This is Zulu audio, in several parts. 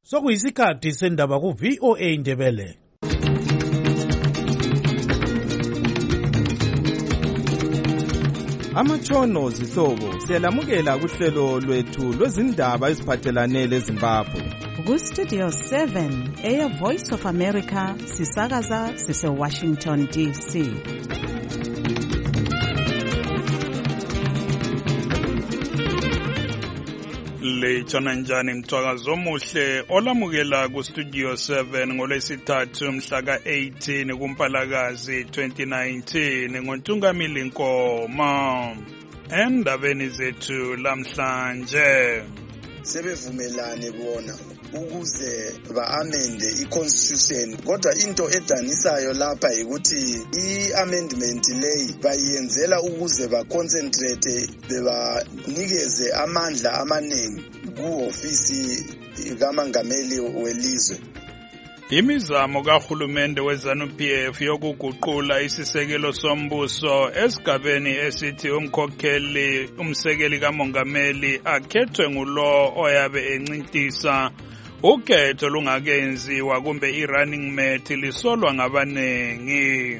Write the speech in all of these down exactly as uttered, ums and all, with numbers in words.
Sokuyisikhathi sendaba ku V O A Ndebele. Amatshono zihlobo siyalamukela kuhlelo lwethu lwezindaba eziphathelane leZimbabwe. Ku Studio seven eya Voice of America sisakaza sise Washington D C. Lechana njani mthwakazo omuhle olamukela ku Studio seven ngolwesithathu mhla ka eighteen kuMpalakazi twenty nineteen ngoNtungamili Nkoma. Endabeni zethu lamhlanje sebevumelane bona ukuze ba-amende i-constitution, kodwa into edanisayo lapha yikuthi i-amendment leyi bayenzela ukuze ba-concentrate bebanikeze amandla amaningi ku-ofisi kamongameli welizwe. Imizamo kahulumende weZanu-P F yokuguqula isisekelo sombuso esigabeni esithi umkhokheli umsekeli kamongameli akhethwe ngulo oyabe encintisa ukhetho lungakenziwa kumbe i-running mate lisolwa ngabanengi.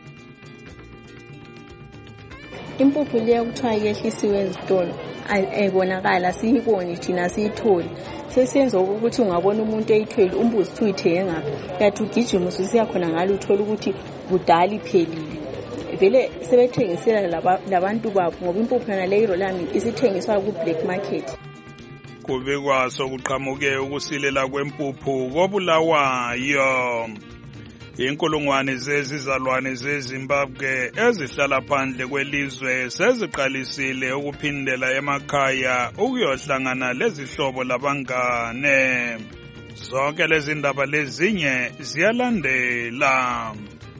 Impuphu leyo kuthiwa yehlisiwe ezitolo ayibonakala siyibone thina siyitholi. Sesenza ukuthi ungabona umuntu eyithwele umbuzi uthi uyithenge ngaphi yathi ugijima ususiya khona ngalo uthola ukuthi kudala iphelile. Vele sebethengisela labantu babo ngoba impuphu na leyo lami isithengiswa ku black market. Kubikwa sokuqhamuke ukusilela kwempuphu koBulawayo. Inkulungwane zezizalwane zeZimbabwe ezihlala phandle kwelizwe seziqalisile ukuphindela emakhaya ukuyohlangana lezihlobo labangane. Zonke lezi ndaba lezinye ziyalandela.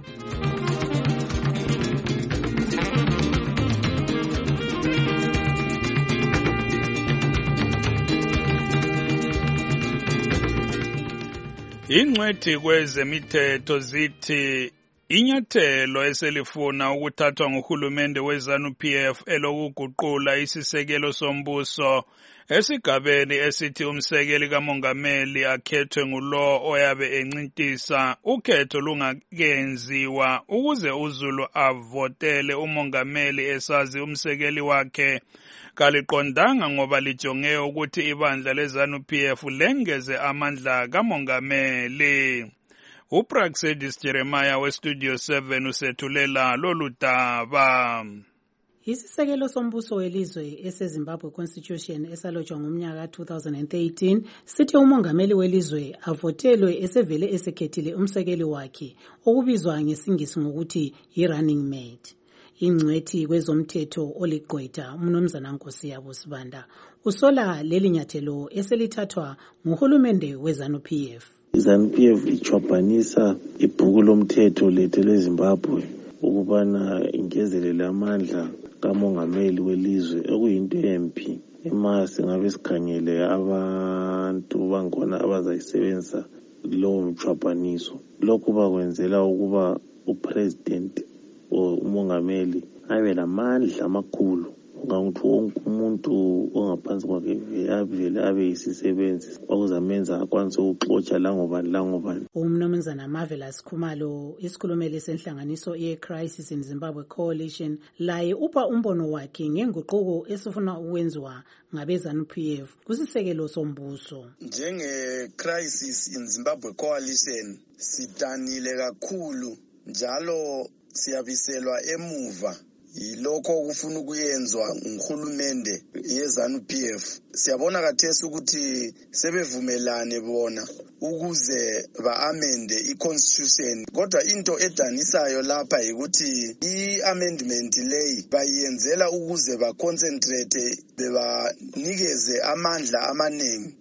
Ingcwethi kwezemithetho zithi inyathelo eselifuna ukuthathwa nguhulumende weZanu-P F elokuguqula isisekelo sombuso esigabeni esithi umsekeli kamongameli akhethwe ngulo oyabe encintisa ukhetho lungakenziwa ukuze uZulu avotele umongameli esazi umsekeli wakhe kaliqondanga ngoba lijonge ukuthi ibandla leZanu-P F lengeze amandla kamongameli. uPraxedis Jeremiah weStudio seven usethulela lolu daba. Isisekelo sombuso welizwe eseZimbabwe Constitution esalotshwa ngomnyaka two thousand eighteen sithi umongameli welizwe avotelwe esevele esekhethile umsekeli wakhe okubizwa ngesingisi ngokuthi yi-running mate. Ingcwethi kwezomthetho oligqwetha umnumzana Nkosiyabo Sibanda usola leli nyathelo eselithathwa nguhulumende weZanu-P F. iZanu-P F ichwabanisa ibhuku lomthetho lethu leZimbabwe ukubana ingezelele amandla kamongameli welizwe okuyinto empi. Ema singabe sikhangele abantu bangona abazayisebenzisa lowo mchwabaniso. Lokhu bakwenzela ukuba upresident umongameli abe lamandla amakhulu ngokuthi wonke umuntu ongaphansi kwakhe vele abe yisisebenzi okuzamenza akwanise ukuxotsha langobani langobani. Umnumzana Marvelous Khumalo isikhulumeli senhlanganiso ye-Crisis in Zimbabwe Coalition laye upha umbono wakhe ngenguquko esifuna ukwenziwa ngabeZanu-P F kusisekelo sombuso. Njenge-Crisis in Zimbabwe Coalition sidanile kakhulu njalo siyabiselwa emuva yilokho kufuna ukuyenzwa nguhulumende yeZanu-P F. Siyabona kathesi ukuthi sebevumelane bona ukuze ba-amende i-constitution, kodwa into edanisayo lapha yikuthi i-amendment leyi bayenzela ukuze ba-concentrate bebanikeze amandla amaningi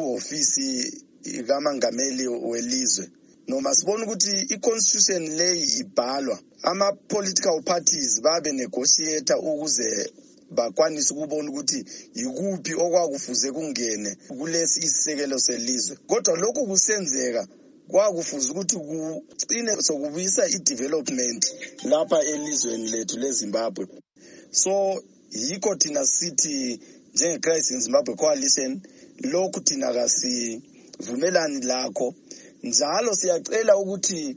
ku-ofisi kamongameli welizwe. Noma sibona ukuthi i-constitution leyi ibhalwa ama-political parties babe negotiator ukuze bakwanisa ukubona ukuthi yikuphi okwakufuze kungene kulesi isisekelo selizwe. Kodwa lokhu kusenzeka kwakufuza ukuthi kucine sokubuyisa i-development lapha elizweni lethu leZimbabwe. So yikho thina sithi njenge-Crisis in Zimbabwe Coalition lokhu thina kasi siyavumelani lakho. Njalo siyacela ukuthi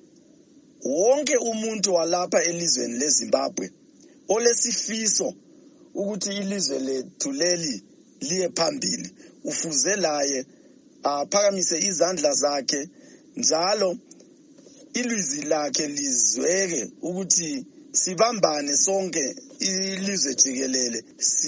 wonke umuntu walapha elizweni leZimbabwe olesifiso ukuthi ilizwe lethu leli liye phambili ufuze laye aphakamise izandla zakhe, njalo ilizwi lakhe lizweke ukuthi sibambane sonke ilizwe jikelele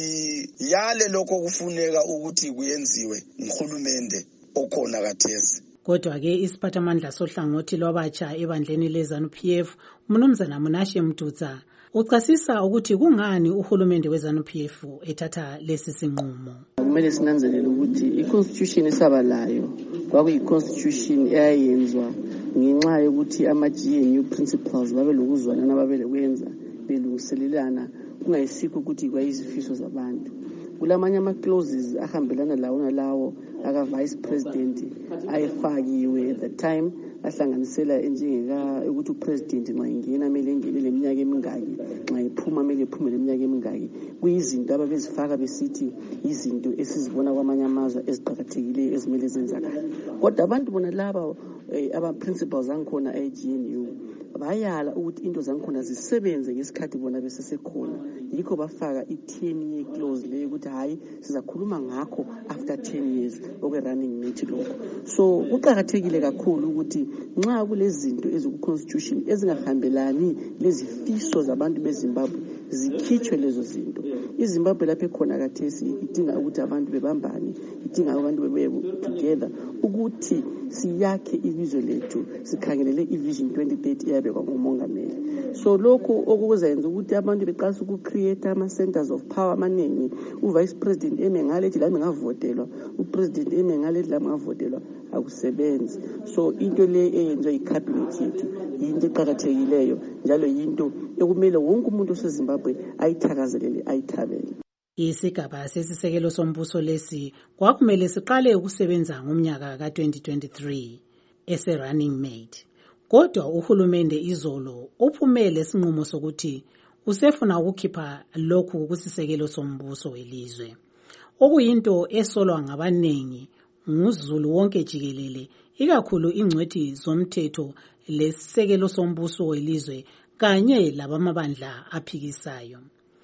siyale lokho kufuneka ukuthi kuyenziwe nguhulumende okhona kathesi. Kodwa-ke isiphathamandla sohlangothi lwabatsha ebandleni le-ZANU-P F umnumzana Munashe Mdudza uchasisa ukuthi kungani uhulumende we-ZANU-P F ethatha lesi sinqumo. Kumele sinanzelele ukuthi i-constitution esabalayo kwakuyi-constitution eyayenzwa ngenxa yokuthi ama-G N U principles babe lokuzwana nababe lokwenza belungiselelana kungayisikho ukuthi kwayizifiso zabantu. Kulamanye ama-clauses ahambelana lawo nalawo aka-vice president ayefakiwe at the time ahlanganisela njengeka ukuthi upresident nxa ingena mele ingene leminyaka emingaki, nxa iphuma mele iphume leminyaka emingaki. Kuyizinto ababezifaka besithi izinto esizibona kwamanye amazwe eziqhakathekileyo ezimele zenzakala. Kodwa abantu bona laba aba-principles angikhona e-G N U bayala ukuthi into zangikhona zisebenze ngesikhathi bona besesekhona. Yikho bafaka i-ten year clause leyo ukuthi hayi sizakhuluma ngakho after ten years okwe-running mate lokho. So kuqakathekile kakhulu ukuthi nxa kulezinto eziku-constitution ezingahambelani lezifiso zabantu beZimbabwe zikhitshwe lezo zinto. iZimbabwe lapho ekhona kathesi idinga ukuthi abantu bebambane, idinga abantu bebuye together ukuthi siyakhe ilizwe lethu sikhangelele i-vision twenty thirty eyabekwa ngumongameli. So lokho okuzenza ukuthi abantu beqalisa uku-create ama-centers of power amaningi. U-vice president eme ngalethi lami ngavotelwa, upresident eme ngalethi lami ngavotelwa, akusebenzi. So into le eyenziwa i-cabinet yethu yinto eqakathekileyo njalo yinto ekumele wonke umuntu oseZimbabwe ayithakazelele ayithabele. Isigaba sesisekelo sombuso lesi kwakumele siqale ukusebenza ngomnyaka ka-twenty twenty-three ese-running mate. Kodwa uhulumende izolo uphumele sinqumo sokuthi usefuna ukukhipha lokhu kusisekelo sombuso welizwe, okuyinto esolwa ngabaningi nguzulu wonke jikelele, ikakhulu ingcwethi zomthetho lesisekelo sombuso welizwe kanye labamabandla aphikisayo.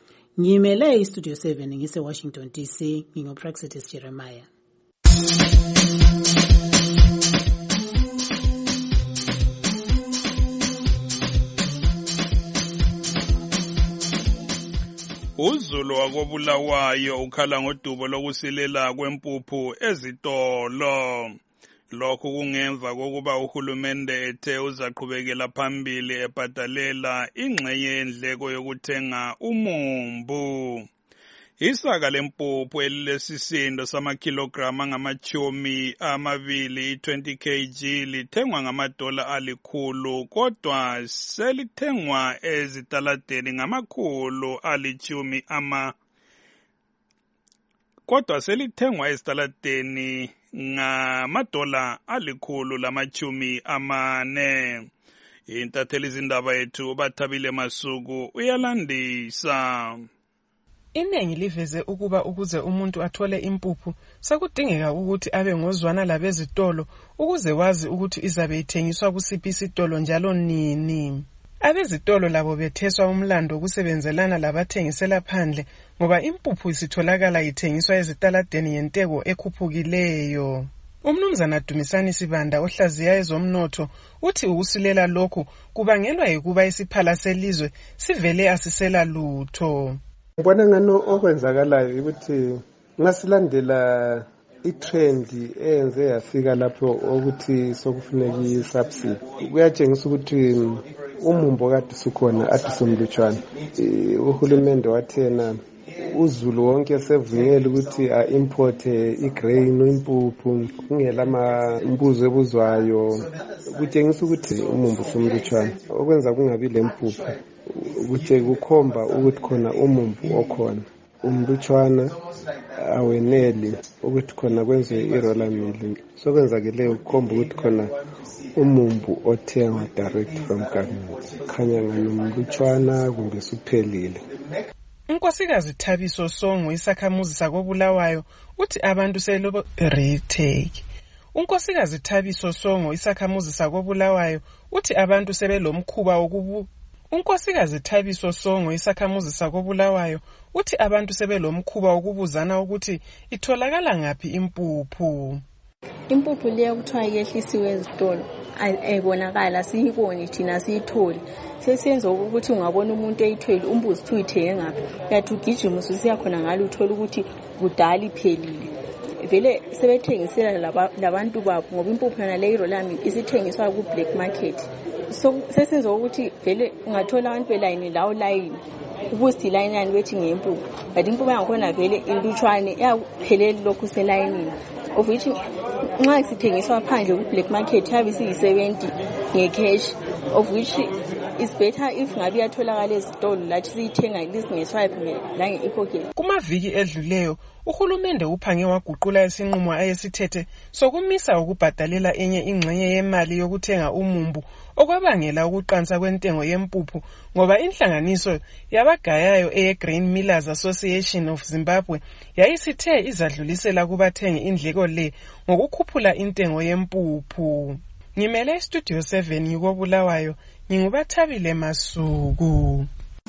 Ngimele iStudio seven ngise Washington D C, ngingoPraxitis Jeremiah. Uzulu wakobulawayo ukhala ngodubo lokusilela kwempuphu ezitolo. Lokhu kungemva kokuba uhulumende ethe uzaqhubekela phambili ebhadalela ingxenye yendleko yokuthenga umumbu. Isaka lempuphu elilesisindo samakilograma angamachumi amabili twenty kilograms lithengwa ngamadola alikhulu, kodwa selithengwa ezitaladeni ngamakhulu alichumi ama kodwa selithengwa ezitaladeni ngamadola alikhulu lamachumi amane. Intatheli izindaba yethu Bathabile Masuku uyalandisa. Inengi liveze ukuba ukuze umuntu athole impuphu sekudingeka ukuthi abe ngozwana labezitolo ukuze wazi ukuthi izabe ithengiswa kusiphi isitolo njalo nini. Abezitolo labo betheswa umlando kusebenzelana labathengisela phandle ngoba impuphu isitholakala ithengiswa ezitaladeni yentego ekhuphukileyo. Umnumzana Dumisani Sibanda ohlaziya ezomnotho uthi ukusilela lokhu kubangelwa yikuba isiphala selizwe sivele asisela lutho. Ngibona ngano okwenzakalayo ukuthi ngasilandela i-trend eyenze yafika lapho ukuthi sokufuneka i-subsidy. Kuyatshengisa ukuthi umumbo kade sukhona ade somlutshwana. Uhulumende wathena uzulu wonke sevunyelwe ukuthi a-import i-grain impuphu kungela amambuzo ebuzwayo. Kutshengisa ukuthi umumbo somlutshwana okwenza kungabi lempuphu ukuthi kukhomba ukuthi khona umumbu okhona umlutshwana aweneli ukuthi khona kwenziwe iroller mill. Sokwenzakeleyo ukukhomba ukuthi khona umumbu othengwa direct from government khanya nganomlutshwana kumbe suphelile. Unkosikazi Thabiso Songo isakhamuzi sakobulawayo uthi abantu selobo retake. unkosikazi Thabiso Songo isakhamuzi sakoBulawayo uthi abantu sebelomkhuba wokubu Unkosikazi Thabiso Songo isakhamuzi sakoBulawayo uthi abantu sebelomkhuba wokubuzana ukuthi itholakala ngapi impuphu. Impuphu leyo kuthiwa yehlisiwe ezitolo ayibonakala siyiboni thina siyitholi sesenza ukuthi ungabona umuntu eyithwele umbuzi uthi uyithenge ngaphi yathi ugijima ususiya khona ngalo uthola ukuthi kudala iphelile vele sebethengisela labantu babo ngoba impuphu yona leyo rolami isithengiswa ku black market so sesenza ukuthi vele ungathola abantu belayini lawo layini ubuthi line yani bethi ngempuphu but impuphu yakhona vele intutshwane yaphelele lokhu selayinini of which nxa sithengiswa phandle ku black market yabe siyi seventy ngecash of which is better if ngabe yatholakala ezitolo lathi siyithenga lisingeswipe la ngepocket. Kumaviki edluleyo uhulumende uphange waguqula isinqumo ayesithethe sokumisa ukubhadalela enye ingxenye yemali yokuthenga umumbu okwabangela ukuqansa kwentengo yempuphu ngoba inhlanganiso yabagayayo eye Grain Millers Association of Zimbabwe yayisithe izadlulisela kubathengi indleko le ngokukhuphula intengo yempuphu. Ngimele Studio seven yikoBulawayo ngingubathabile Masuku.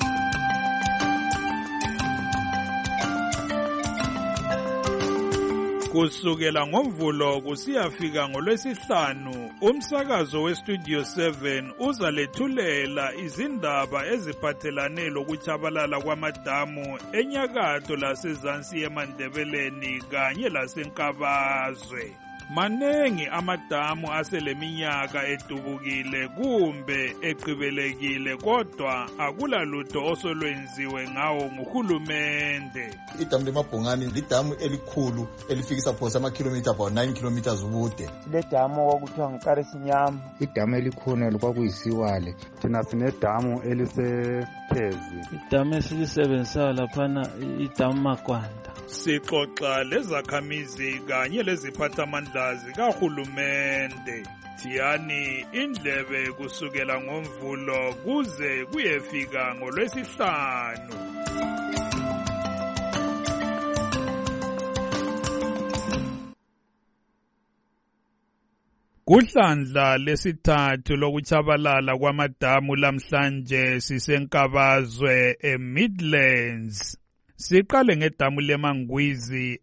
Kusukela ngoMvulo kusiyafika ngoLwesihlanu umsakazo weStudio seven uzalethulela izindaba eziphathelane lokuchabalala kwamadamu enyakatho lasezansi eMandebeleni kanye laseNkabazwe. Manengi amadamu aseleminyaka edubukile kumbe eqhibelekile kodwa akula lutho osolwenziwe ngawo nguhulumende. Idamu leMabhongani lidamu elikhulu elifikisa phosa amakhilomitha about nine kilometers ubude. Le damu okuthiwa nguKarisinyama, idamu elikhona lokwakuyisiwale. Thina sinedamu elisephezi. Idamu esilisebenzisayo laphana idamu Makwanda. Sixoxa lezakhamizi kanye leziphathamandla zikahulumende. Thiyani indlebe kusukela ngoMvulo kuze kuyefika ngoLwesihlanu. Kuhlandla lesithathu lokuchabalala kwamadamu lamhlanje siseNkabazwe eMidlands. Siqale ngedamu leMangwizi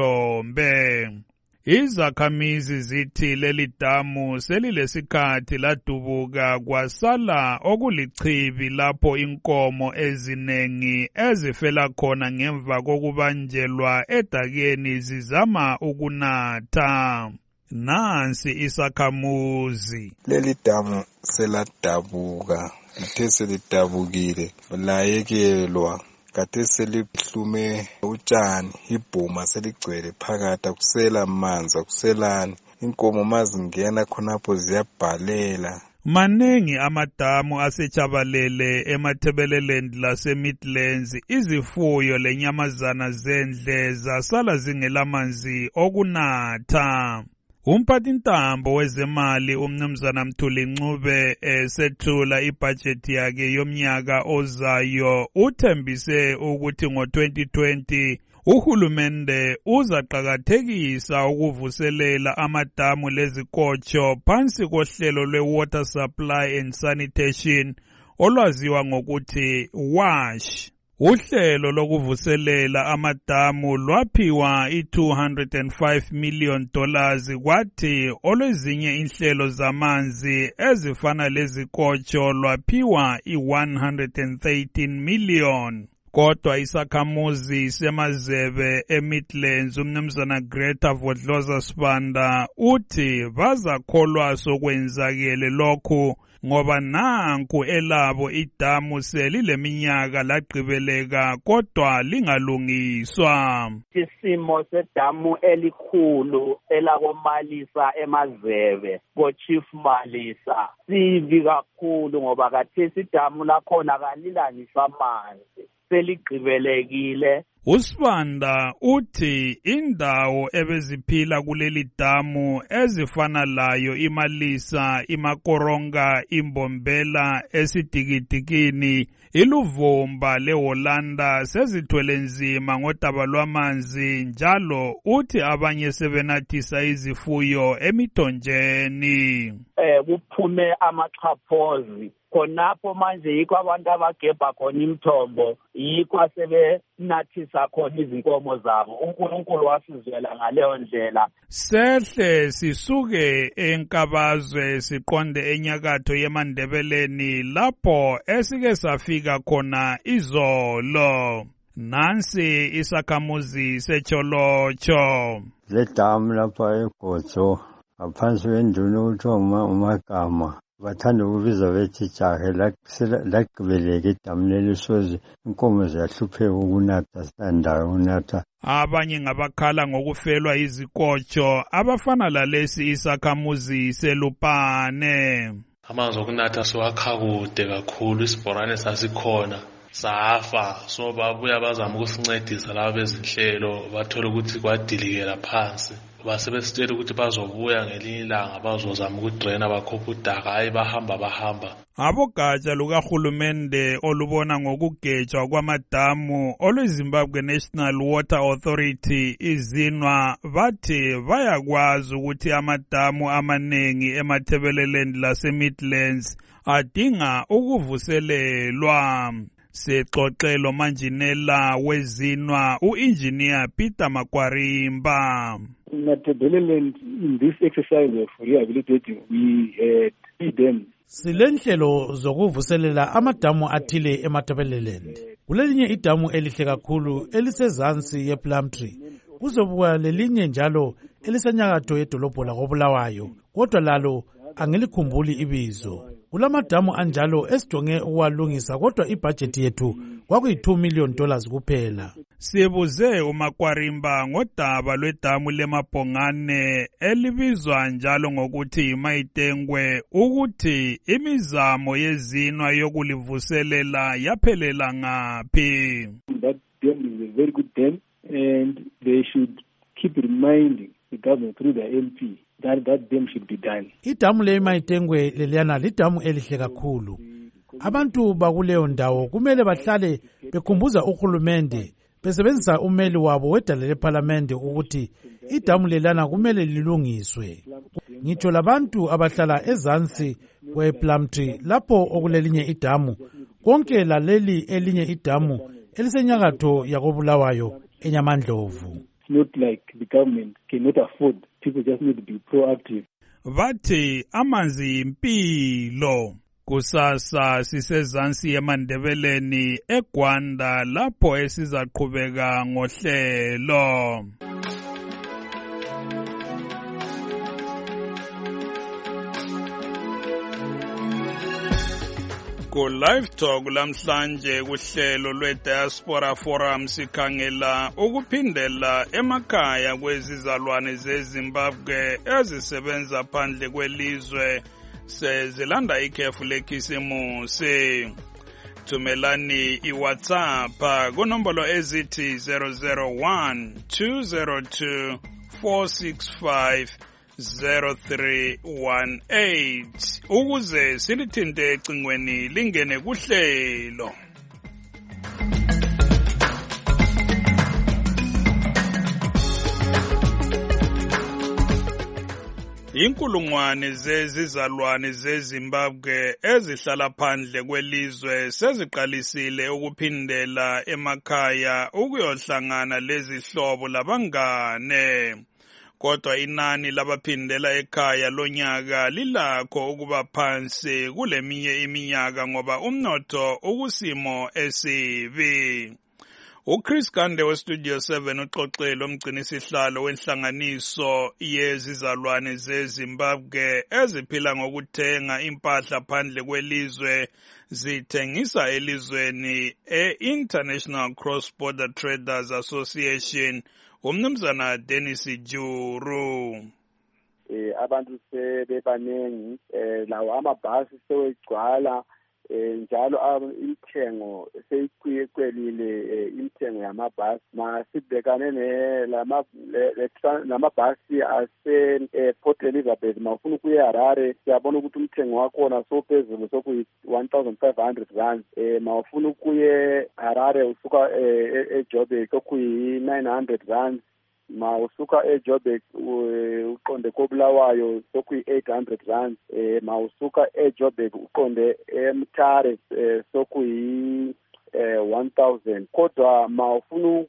eJombe. Izakhamizi zithi leli damu selilesikhathi ladubuka kwasala okulichibi lapho inkomo ezinengi ezifela khona ngemva kokubanjelwa edakeni zizama ukunatha. Nansi isakhamuzi. Leli damu seladabuka, lithe selidabukile, layekelwa. Kade selihlume utshani, ibhuma seligcwele phakathi, kusela amanzi, kuselani. Inkomo mazingena khonapho ziyabhalela. Manengi amadamu asechabalele eMathebeleland laseMidlands, izifuyo lenyamazana zendle zasala zingelamanzi okunatha. Umphathintambo wezemali umnumzana Mthuli Ncube esethula ibudget yakhe yomnyaka ozayo uthembise ukuthi ngo twenty twenty uhulumende uzaqakathekisa ukuvuselela amadamu lezikotsho phansi kohlelo lwe-Water Supply and Sanitation olwaziwa ngokuthi WASH. Uhlelo lokuvuselela amadamu lwaphiwa i-two hundred five million dollars kwathi olwezinye inhlelo zamanzi ezifana lezikotsho lwaphiwa i-one hundred thirteen million. Kodwa isakhamuzi semazebe eMidlands umnumzana Greta Vodloza Sibanda uthi bazakholwa sokwenzakele lokhu ngoba nanku elabo idamu selileminyaka lagqibeleka kodwa lingalungiswa. Isimo sedamu elikhulu elakomalisa emazebe ko-Chief Malisa sibi kakhulu ngoba kathesi idamu lakhona kalila ngisho amanzi. seligqibelekile. uSibanda uthi indawo ebeziphila kuleli damu ezifana layo iMalisa, iMakoronga, iMbombela, esidikidikini, iLuvumba leHolanda sezithwele nzima ngodaba lwamanzi, njalo uthi abanye sebenathisa izifuyo emithonjeni. Eh kuphume amaxhaphozi khonapho manje yikho abantu abagebha khona imithombo, yikho sebenathisa khona izinkomo zabo. uNkulunkulu wasizwela ngaleyo ndlela. Sehle sisuke eNkabazwe siqonde enyakatho yeMandebeleni lapho esike safika khona izolo. Nansi isakhamuzi seCholocho. Le damu lapha eGotso ngaphansi kwenduna ukuthi uMagama bathanda ukubiza bethi jahe lagqibeleka idamu leli soze inkomo ziyahlupheka ukunatha sitandayo ukunatha. Abanye ngabakhala ngokufelwa izikotsho abafana lalesi isakhamuzi seLupane. Amanzi okunatha siwakha kude kakhulu, isibhorane sasikhona safa, so babuya bazama ukusincedisa laba bezinhlelo bathola ukuthi kwadilikela phansi. Basebesitshela ukuthi bazobuya ngelinye ilanga bazozama ukudrena bakhupha udaka, hayi bahamba bahamba. Abogatsha lukahulumende olubona ngokugejwa kwamadamu olweZimbabwe National Water Authority izinwa bathi bayakwazi ukuthi amadamu amaningi eMathebeleland laseMidlands adinga ukuvuselelwa. Sexoxelo manjinela wezinwa uengineer Peter Makwarimba. Mathebeleland, in this exercise of rehabilitating, we had three dams. Silenhlelo zokuvuselela amadamu athile eMathebeleland. Kulelinye idamu elihle kakhulu elisezansi yePlumtree. Kuzobuka lelinye njalo elisenyakatho yedolobho lakoBulawayo. Kodwa lalo angilikhumbuli ibizo. Kulamadamu anjalo esijonge ukwalungisa kodwa ibudget yethu kwakuyi two million dollars kuphela. Sibuze uMakwarimba ngodaba lwedamu leMabhongane elibizwa njalo ngokuthi Mayitengwe ukuthi imizamo yezinwa yokulivuselela yaphelela ngaphi. That dam is a very good dam and they should keep reminding the government through the M P that that dam should be done. Idamu leMayitengwe leliyana lidamu elihle kakhulu. Abantu bakuleyo ndawo kumele bahlale bekhumbuza uhulumende besebenzisa umeli wabo wedale leParliament ukuthi idamu lelana kumele lilungiswe. Ngitsho labantu abahlala ezansi kwePlumtree lapho okulelinye idamu konke laleli elinye idamu elisenyakatho yakoBulawayo eNyamandlovu. Not like the government cannot afford. People just need to be proactive. Bathi amanzi impilo. Kusasa sisezansi yeMandebeleni eGwanda lapho esizaqhubeka ngohlelo. Ku live talk lamhlanje kuhlelo lweDiaspora Forum sikhangela ukuphindela emakhaya kwezizalwane zeZimbabwe ezisebenza phandle kwelizwe sezilanda ikhefu lekhisimusi. Thumelani iWhatsApp kunombolo ezithi zero zero one two zero two four six five zero three one eight ukuze silithinte ecingweni lingene kuhlelo. Inkulungwane zezizalwane zeZimbabwe ezihlala phandle kwelizwe seziqalisile ukuphindela emakhaya ukuyohlangana lezihlobo labangane. Kodwa inani labaphindela ekhaya lonyaka lilakho ukuba phansi kuleminye iminyaka ngoba umnotho ukusimo esibi. uChris Gande weStudio seven uxoxele umgcinisihlalo wenhlanganiso yezizalwane zeZimbabwe eziphila ngokuthenga impahla phandle kwelizwe zithengisa elizweni e-International Cross Border Traders Association. Umnumzana Dennis Juru. Eh abantu sebebanengi eh lawo amabhasi sewegcwala njalo imthengo seyikwelile imthengo yamabhasi masibhekane nelama namabhasi ase Port Elizabeth mawufuna ukuya eHarare siyabona ukuthi umthengo wakhona sophezulu sokuyi one thousand five hundred rand mawufuna ukuya eHarare usuka eJoburg sokuyi nine hundred rand ma usuka eJoburg uqonde koBulawayo sokuyi eight hundred rand eh ma usuka eJoburg uqonde eMtare sokuyi one thousand kodwa ma ufuna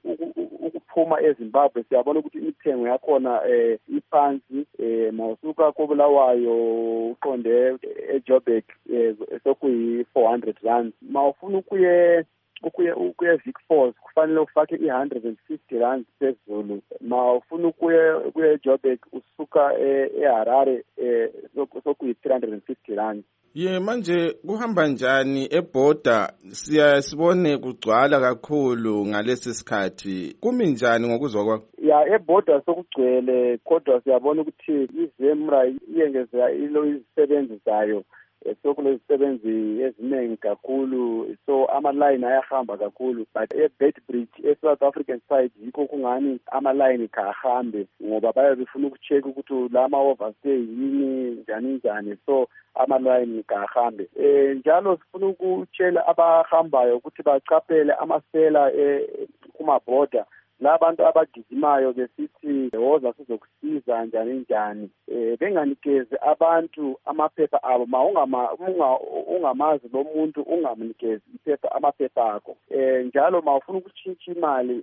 ukuphuma eZimbabwe siyabona ukuthi imithengo yakhona iphansi ma usuka koBulawayo uqonde eJoburg sokuyi four hundred rand ma ufuna ukuye ukuya ukuya Vic-Falls kufanele ufake i one hundred fifty rand phezulu ma ufuna ukuya ukuya eJoburg usuka eHarare sokuyi three hundred fifty rand. Ye manje kuhamba njani eborder siyasibone kugcwala kakhulu ngalesi sikhathi kumi njani ngokuzwa kwakho? Ya eborder sokugcwele kodwa siyabona ukuthi iZEMRA iyengeza ilo izisebenzi zayo sokulezisebenzi eziningi kakhulu so ama-line ayahamba kakhulu but eBedbridge e-South African side yikho kungani ama-line kahambe ngoba baye befuna ukucheck ukuthi la ma-overstay yini njani njani so ama-line kahambe eh njalo sifuna ukutshela abahambayo ukuthi baqaphele amasela kuma-border labantu abagijimayo besithi woza sizokusiza njani njani eh benganikeze abantu amaphepha abo mawungama ungamazi lo muntu ungamnikeze iphepha amaphepha akho eh njalo mawufuna ukutshintsha imali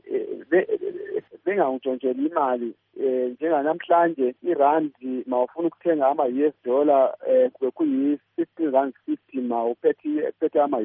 bengawuntshontshelwa imali eh njenganamhlanje irandi mawufuna ukuthenga ama U S dollar eh kube kuyi fifteen rand fifty mawuphethe phethe ama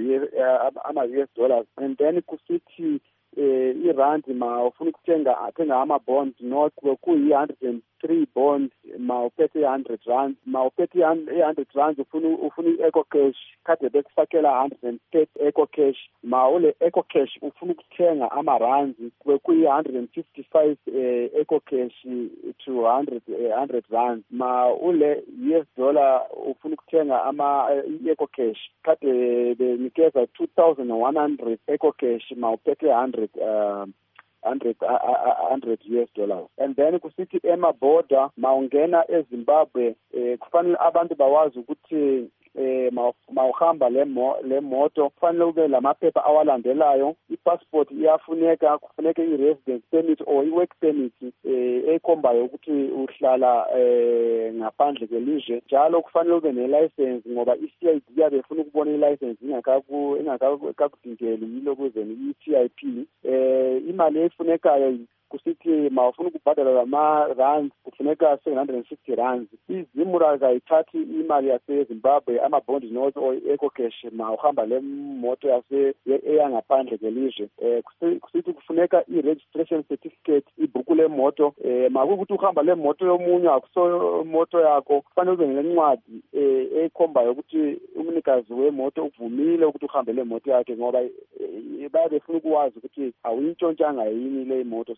ama U S dollars and then kusithi eh irandi ma ufuna ukuthenga athenga ama bonds not kuyi one hundred three bonds ma uphethe one hundred rand ma uphethe one hundred rand ufuna ufuna eco cash kade bekufakela one hundred thirty eco cash ma ule eco cash ufuna ukuthenga ama rands kuyi one hundred fifty-five eco cash to one hundred rand ma ule U S dollar ufuna ukuthenga ama eco cash kade benikeza two thousand one hundred eco cash ma uphethe one hundred um one hundred U S dollars and then kusithi ema border mawungena eZimbabwe eh, kufanele abantu bawazi ukuthi eh mawuhamba le le moto kufanele ube lamaphepha awalandelayo ipassport iyafuneka kufuneka i-residence permit or i-work permit eh ekhombayo ukuthi uhlala eh ngaphandle kwelizwe njalo kufanele ube ne-license ngoba i-C I D yabe ifuna ukubona i-license ingakaku ingakakudingeli yilo kuze i-T I P eh imali efunekayo kusithi mawufuna ukubhadala lama rand kufuneka seven hundred fifty rand iZEMRA kayithathi imali yaseZimbabwe ama bonds notes or eco cash mawuhamba le moto yase eyangaphandle kwelizwe eh kusithi kufuneka i-registration certificate ibhuku le moto eh makukuthi uhamba le moto yomunye akuso moto yakho kufanele ube nencwadi eh ekhombayo ukuthi umnikazi wemoto uvumile ukuthi uhambe le moto yakhe ngoba baye befuna ukwazi ukuthi awuyintshontshanga yini le moto.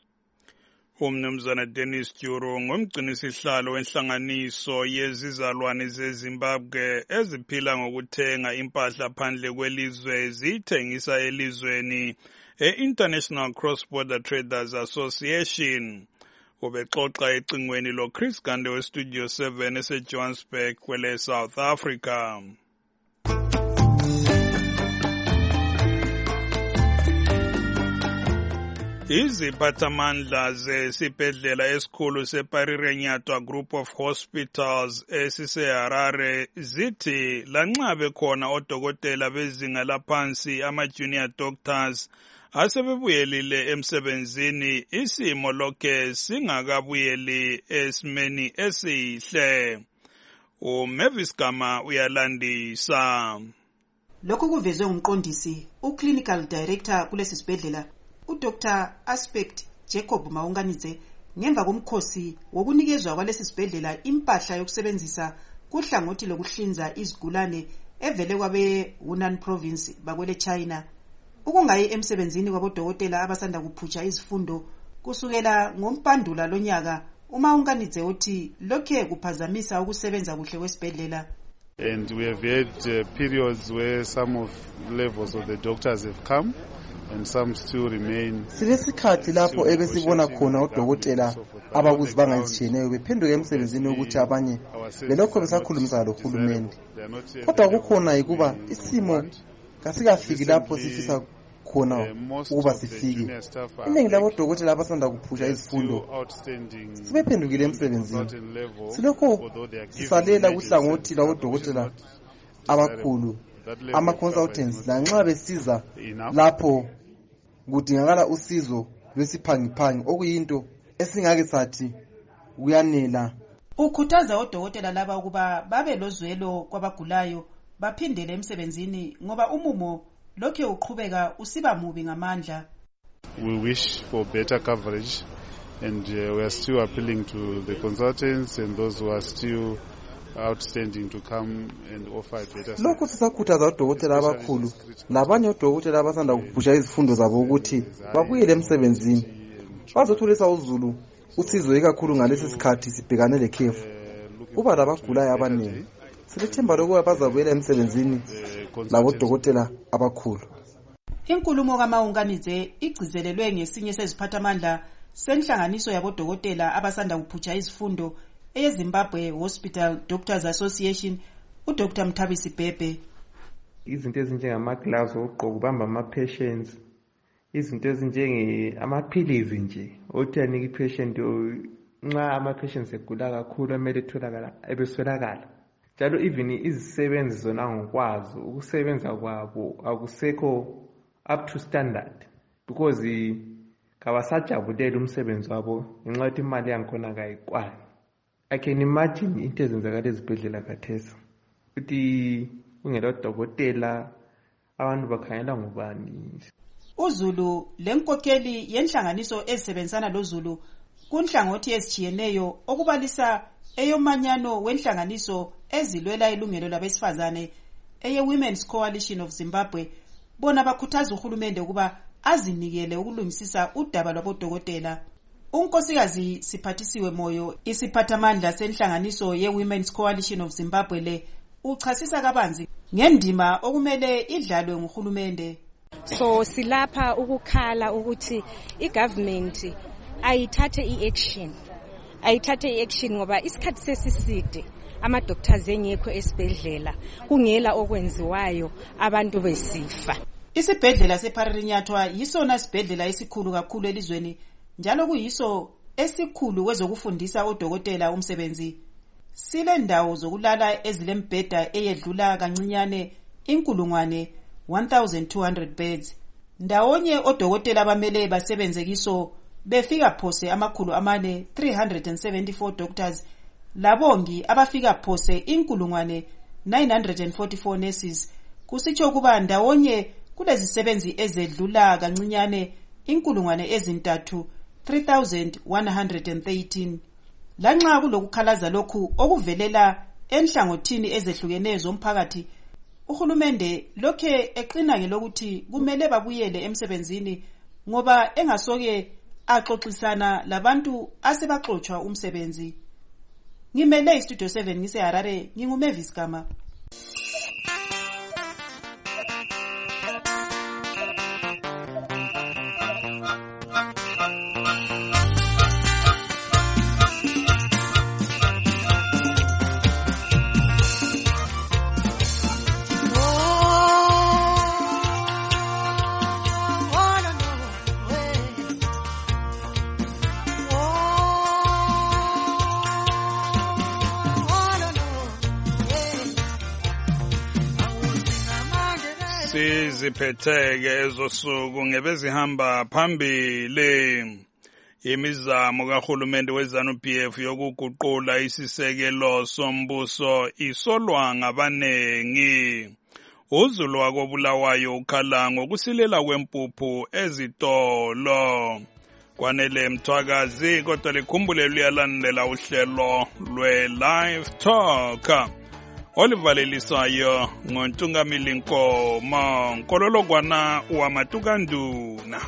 Umnumzana Dennis Duro ngumgcinisihlalo wenhlanganiso yezizalwane zeZimbabwe eziphila ngokuthenga impahla phandle kwelizwe zithengisa elizweni e-International Cross Border Traders Association. Ubexoxa ecingweni lo Chris Gande we Studio seven eseJohannesburg kwele South Africa. Iziphathamandla zesibhedlela esikhulu seParirenyatwa Group of Hospitals esiseHarare zithi lanxa bekhona odokotela bezinga laphansi ama-junior doctors asebebuyelile emsebenzini isimo lokhe singakabuyeli esimeni esihle. uMavis Gama uyalandisa. Lokhu kuvezwe umqondisi uClinical Director kulesi sibhedlela uDoctor Aspect Jacob Maunganidze ngemva komkhosi wokunikezwa kwalesi sibhedlela impahla yokusebenzisa kuhlangothi lokuhlinza izigulane evele kwabe Hunan Province bakwele China. Ukungayi emsebenzini kwabodokotela abasanda kuphutsha izifundo kusukela ngompandula lonyaka uMaunganidze uthi lokhe kuphazamisa ukusebenza kuhle kwesibhedlela. And we have had uh, periods where some of levels of the doctors have come and some still remain. Silesikhathi lapho ebesibona khona odokotela abakuzibanga ezitshiyeneyo bephenduka emsebenzini ukuthi abanye belokho besakhulumisana lohulumende. Kodwa kukhona ukuba isimo kasikafiki lapho sifisa khona ukuba sifike. Iningi labodokotela abasanda kuphusha izifundo sebephendukile emsebenzini. Silokho sisalela kuhlangothi labodokotela abakhulu ama-consultants lanxa besiza lapho kudingakala usizo lwesiphangiphangi okuyinto esingake sathi kuyanela. Ukhuthaza odokotela laba ukuba babe lozwelo kwabagulayo baphindele emsebenzini ngoba umumo lokho uqhubeka usiba mubi ngamandla. We wish for better coverage and uh, we are still appealing to the consultants and those who are still outstanding to come and offer a better. Lokho sisakhuthaza odokotela abakhulu labanye odokotela abasanda kuphusha izifundo zabo ukuthi babuyele emsebenzini bazothulisa uzulu usizo ikakhulu ngalesi sikhathi sibhekane lekhefu. Kuba labagulayo abaningi silethemba lokuba bazabuyela emsebenzini labodokotela abakhulu. Inkulumo kaMaunganize igcizelelwe ngesinye seziphathamandla senhlanganiso yabodokotela abasanda kuphutsha izifundo eZimbabwe Hospital Doctors Association, uDr Mthabisi Bhebhe. Izinto ezinjengama gloves ogqoka ubamba ama patients, izinto ezinjenge amaphilizi nje othi anike patient nxa ama patients egula kakhulu emele etholakala ebeswelakala. Njalo even izisebenzi zona ngokwazi ukusebenza kwabo akusekho up to standard because kabasajabulela umsebenzi wabo ngenxa yokuthi imali yankhona kayikwani. I can imagine into ezenzakala ezibhedlela khathesi ukuthi ungela dokotela abantu bakhangela ngubani. uZulu lenkokheli yenhlanganiso ezisebenzana loZulu kunhlangothi ezijiyeneyo okubalisa eyomanyano wenhlanganiso ezilwela ilungelo labesifazane eye Women's Coalition of Zimbabwe bona bakhuthaza uhulumende ukuba azinikele ukulungisisa udaba lwabodokotela. Unkosikazi Siphathisiwe Moyo isiphathamandla senhlanganiso ye Women's Coalition of Zimbabwe le uchasisa kabanzi ngendima okumele idlalwe nguhulumende. So silapha ukukhala ukuthi igovernment ayithathe iaction ayithathe iaction ngoba isikhathi sesiside ama doctors engekho esibhedlela kungela okwenziwayo abantu besifa. Isibhedlela sePharirinyathwa yisona sibhedlela esikhulu kakhulu elizweni njalo kuyiso esikhulu kwezokufundisa odokotela umsebenzi. Sile ndawo zokulala ezilembheda eyedlula kancinyane inkulungwane one thousand two hundred beds. Ndawonye odokotela bamele basebenze kiso befika phose amakhulu amane three hundred seventy-four doctors labongi abafika phose inkulungwane nine hundred forty-four nurses. Kusitsho kuba ndawonye kulezisebenzi ezedlula kancinyane inkulungwane ezintathu three thousand one hundred thirteen. Lanxa kulokukhalaza lokhu okuvelela enhlangothini ezehlukeneyo zomphakathi, uhulumende lokhe eqina ngelokuthi kumele babuyele emsebenzini ngoba engasoke axoxisana labantu asebaxoxwa umsebenzi. Ngimele iStudio seven ngise Harare, nginguMavis Kama. Siziphetheke ezosuku ngebezihamba phambili imizamo kahulumende weZanu-P F yokuguqula isisekelo sombuso isolwa ngabanengi. uZulu wakobulawayo ukhala ngokusilela kwempuphu ezitolo. Kwanele Mthwakazi kodwa likhumbule luyalandela uhlelo lwe-Live Talk olivalelisayo ngontungamili Nkomo Nkololokwana wamatukanduna.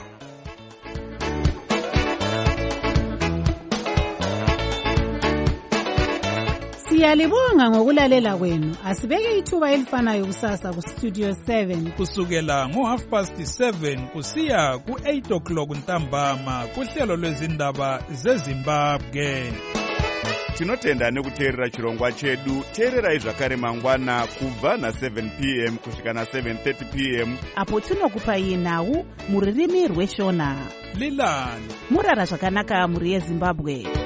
Siyalibonga ngokulalela kwenu. Asibeke ithuba elifanayo kusasa ku Studio seven kusukela ngo half past seven kusiya ku eight o'clock ntambama kuhlelo lwezindaba zeZimbabwe. Tinotenda nekuteerera chirongwa chedu. Teererai zvakare mangwana kubva na seven p m kusvika na seven thirty p m apo tinokupai nhau muririmi rweshona. Lilani murara zvakanaka muri yeZimbabwe.